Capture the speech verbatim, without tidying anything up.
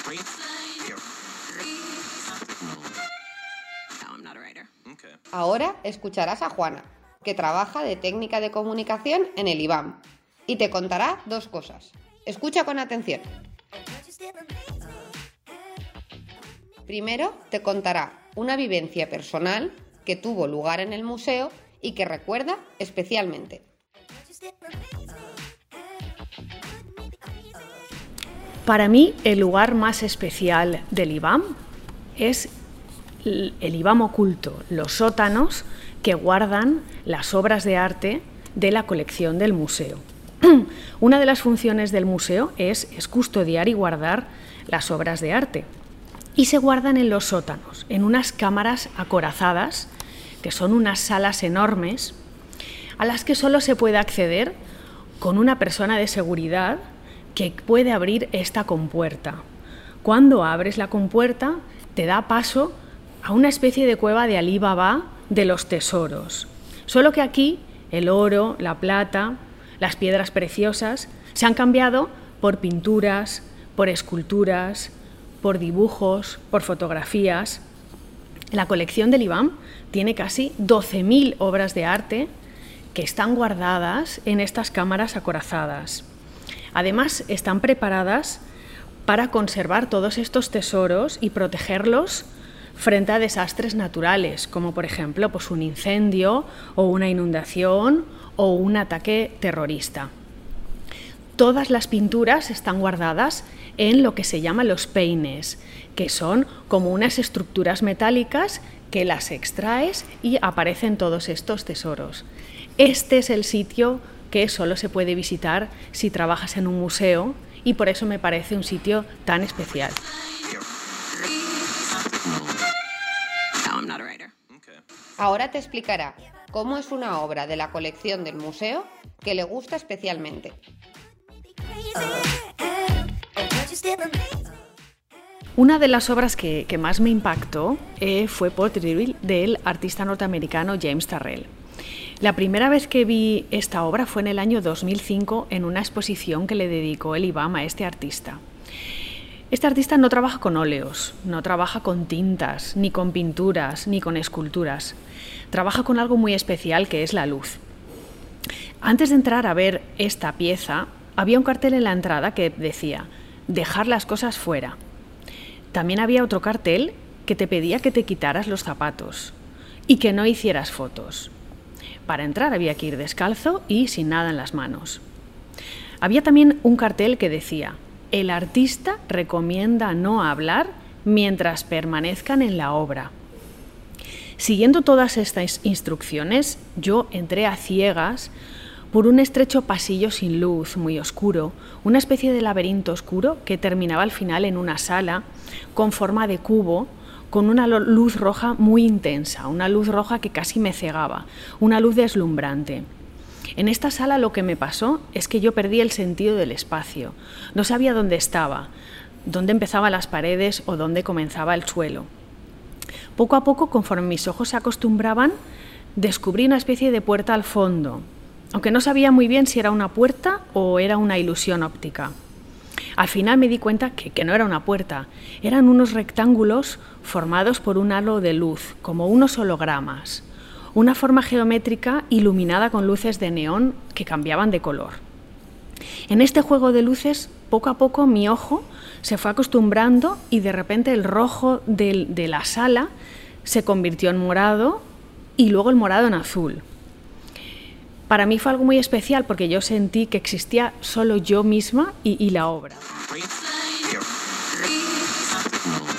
Ahora escucharás a Juana, que trabaja de técnica de comunicación en el I B A M, y te contará dos cosas. Escucha con atención. Primero, te contará una vivencia personal que tuvo lugar en el museo y que recuerda especialmente. Para mí, el lugar más especial del I B A M es el I B A M oculto, los sótanos que guardan las obras de arte de la colección del museo. Una de las funciones del museo es, es custodiar y guardar las obras de arte. Y se guardan en los sótanos, en unas cámaras acorazadas, que son unas salas enormes, a las que solo se puede acceder con una persona de seguridad que puede abrir esta compuerta. Cuando abres la compuerta, te da paso a una especie de cueva de Alí Baba de los tesoros. Solo que aquí el oro, la plata, las piedras preciosas se han cambiado por pinturas, por esculturas, por dibujos, por fotografías. La colección del I B A M tiene casi doce mil obras de arte que están guardadas en estas cámaras acorazadas. Además, están preparadas para conservar todos estos tesoros y protegerlos frente a desastres naturales, como por ejemplo pues un incendio o una inundación o un ataque terrorista. Todas las pinturas están guardadas en lo que se llama los peines, que son como unas estructuras metálicas que las extraes y aparecen todos estos tesoros. Este es el sitio que solo se puede visitar si trabajas en un museo y por eso me parece un sitio tan especial. Ahora te explicará cómo es una obra de la colección del museo que le gusta especialmente. Una de las obras que, que más me impactó eh, fue Potterville del artista norteamericano James Turrell. La primera vez que vi esta obra fue en el año dos mil cinco en una exposición que le dedicó el I B A M a este artista. Este artista no trabaja con óleos, no trabaja con tintas, ni con pinturas, ni con esculturas. Trabaja con algo muy especial que es la luz. Antes de entrar a ver esta pieza, había un cartel en la entrada que decía «Dejar las cosas fuera». También había otro cartel que te pedía que te quitaras los zapatos y que no hicieras fotos. Para entrar había que ir descalzo y sin nada en las manos. Había también un cartel que decía «El artista recomienda no hablar mientras permanezcan en la obra». Siguiendo todas estas instrucciones, yo entré a ciegas por un estrecho pasillo sin luz, muy oscuro, una especie de laberinto oscuro que terminaba al final en una sala con forma de cubo, con una luz roja muy intensa, una luz roja que casi me cegaba, una luz deslumbrante. En esta sala lo que me pasó es que yo perdí el sentido del espacio. No sabía dónde estaba, dónde empezaban las paredes o dónde comenzaba el suelo. Poco a poco, conforme mis ojos se acostumbraban, descubrí una especie de puerta al fondo, aunque no sabía muy bien si era una puerta o era una ilusión óptica. Al final me di cuenta que, que no era una puerta, eran unos rectángulos formados por un halo de luz, como unos hologramas, una forma geométrica iluminada con luces de neón que cambiaban de color. En este juego de luces, poco a poco mi ojo se fue acostumbrando y de repente el rojo de, de la sala se convirtió en morado y luego el morado en azul. Para mí fue algo muy especial porque yo sentí que existía solo yo misma y, y la obra.